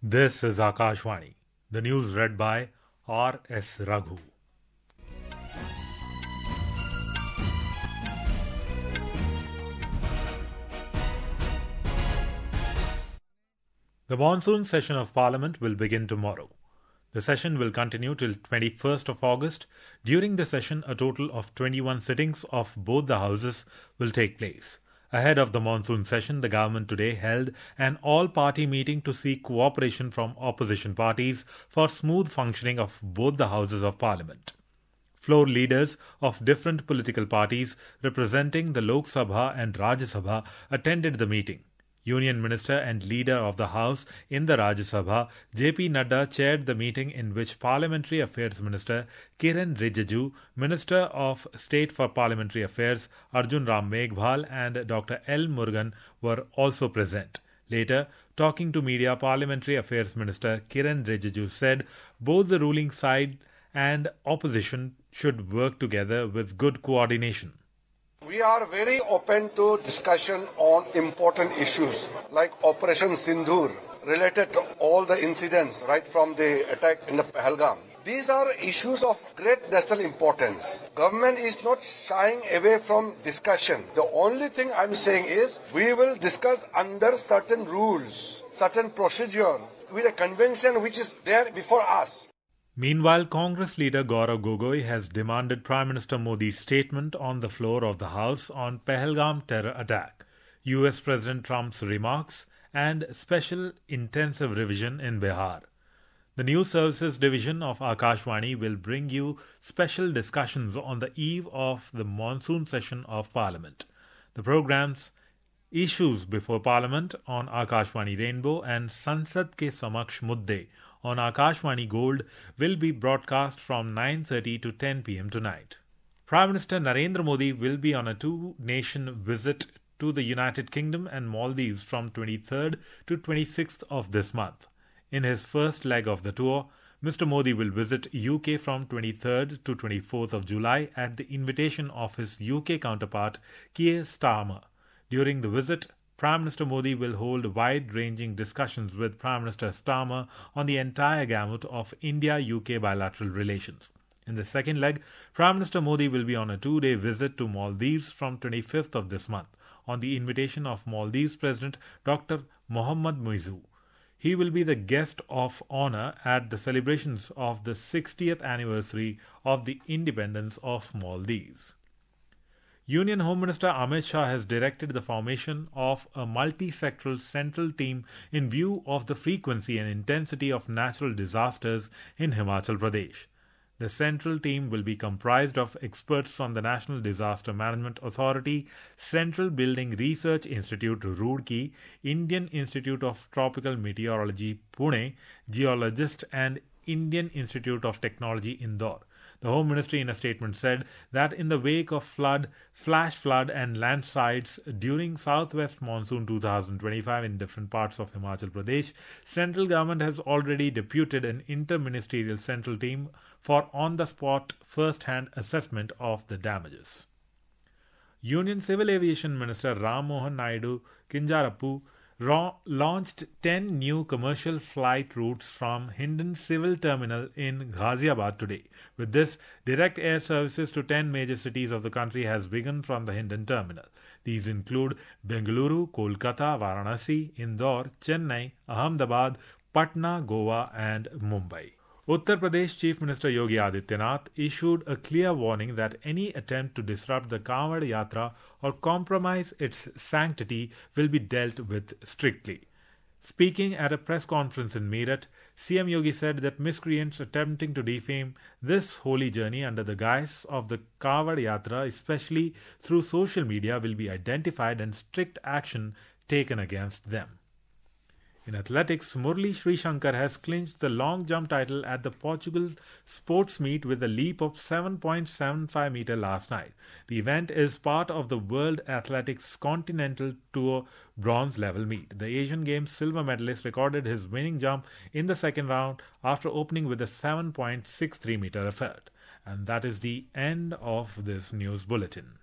This is Akashvani. The news read by R. S. Raghu. The monsoon session of Parliament will begin tomorrow. The session will continue till 21st of August. During the session, a total of 21 sittings of both the houses will take place. Ahead of the monsoon session, the government today held an all-party meeting to seek cooperation from opposition parties for smooth functioning of both the houses of Parliament. Floor leaders of different political parties representing the Lok Sabha and Rajya Sabha attended the meeting. Union Minister and Leader of the House in the Rajya Sabha, J.P. Nadda, chaired the meeting in which Parliamentary Affairs Minister Kiren Rijiju, Minister of State for Parliamentary Affairs Arjun Ram Meghwal and Dr. L. Murugan were also present. Later, talking to media, Parliamentary Affairs Minister Kiren Rijiju said both the ruling side and opposition should work together with good coordination. We are very open to discussion on important issues like Operation Sindoor related to all the incidents right from the attack in the Pahalgam. These are issues of great national importance. Government is not shying away from discussion. The only thing I'm saying is we will discuss under certain rules, certain procedure with a convention which is there before us. Meanwhile, Congress leader Gaurav Gogoi has demanded Prime Minister Modi's statement on the floor of the House on Pahalgam terror attack, US President Trump's remarks, and special intensive revision in Bihar. The News Services Division of Akashvani will bring you special discussions on the eve of the monsoon session of Parliament. The programs Issues Before Parliament on Akashvani Rainbow and Sansad Ke Samaksh Mudde on Akashvani Gold will be broadcast from 9:30 to 10 p.m. tonight. Prime Minister Narendra Modi will be on a two-nation visit to the United Kingdom and Maldives from 23rd to 26th of this month. In his first leg of the tour, Mr. Modi will visit UK from 23rd to 24th of July at the invitation of his UK counterpart Keir Starmer. During the visit, Prime Minister Modi will hold wide-ranging discussions with Prime Minister Starmer on the entire gamut of India-UK bilateral relations. In the second leg, Prime Minister Modi will be on a two-day visit to Maldives from 25th of this month on the invitation of Maldives President Dr. Mohammad Muizzu. He will be the guest of honor at the celebrations of the 60th anniversary of the independence of Maldives. Union Home Minister Amit Shah has directed the formation of a multi-sectoral central team in view of the frequency and intensity of natural disasters in Himachal Pradesh. The central team will be comprised of experts from the National Disaster Management Authority, Central Building Research Institute Roorkee, Indian Institute of Tropical Meteorology Pune, geologists and Indian Institute of Technology Indore. The Home Ministry in a statement said that in the wake of flood, flash flood and landslides during southwest monsoon 2025 in different parts of Himachal Pradesh, central government has already deputed an interministerial central team for on-the-spot first-hand assessment of the damages. Union Civil Aviation Minister Ram Mohan Naidu Kinjarapu launched 10 new commercial flight routes from Hindon Civil Terminal in Ghaziabad today. With this, direct air services to 10 major cities of the country has begun from the Hindon Terminal. These include Bengaluru, Kolkata, Varanasi, Indore, Chennai, Ahmedabad, Patna, Goa and Mumbai. Uttar Pradesh Chief Minister Yogi Adityanath issued a clear warning that any attempt to disrupt the Kanwad Yatra or compromise its sanctity will be dealt with strictly. Speaking at a press conference in Meerut, CM Yogi said that miscreants attempting to defame this holy journey under the guise of the Kanwad Yatra, especially through social media, will be identified and strict action taken against them. In athletics, Murali Srishankar has clinched the long jump title at the Portugal sports meet with a leap of 7.75 meter last night. The event is part of the World Athletics Continental Tour bronze level meet. The Asian Games silver medalist recorded his winning jump in the second round after opening with a 7.63 meter effort. And that is the end of this news bulletin.